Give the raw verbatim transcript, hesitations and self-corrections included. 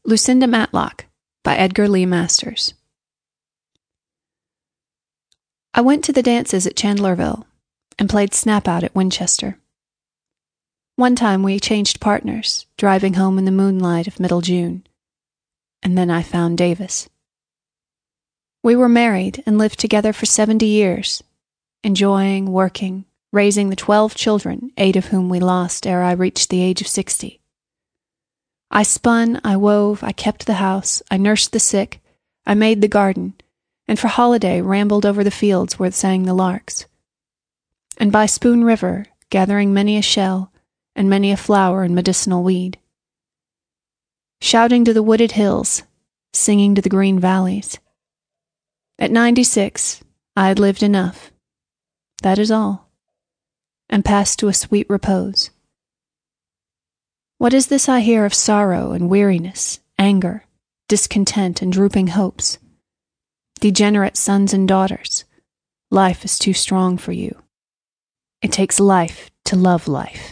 Lucinda Matlock by Edgar Lee Masters. I went to the dances at Chandlerville and played Snap-Out at Winchester. One time we changed partners, driving home in the moonlight of middle June, and then I found Davis. We were married and lived together for seventy years, enjoying, working, raising the twelve children, eight of whom we lost ere I reached the age of sixty. I spun, I wove, I kept the house, I nursed the sick, I made the garden, and for holiday rambled over the fields where sang the larks. And by Spoon River, gathering many a shell, and many a flower and medicinal weed. Shouting to the wooded hills, singing to the green valleys. At ninety-six, I had lived enough. That is all. And passed to a sweet repose. What is this I hear of sorrow and weariness, anger, discontent and drooping hopes? Degenerate sons and daughters, life is too strong for you. It takes life to love life.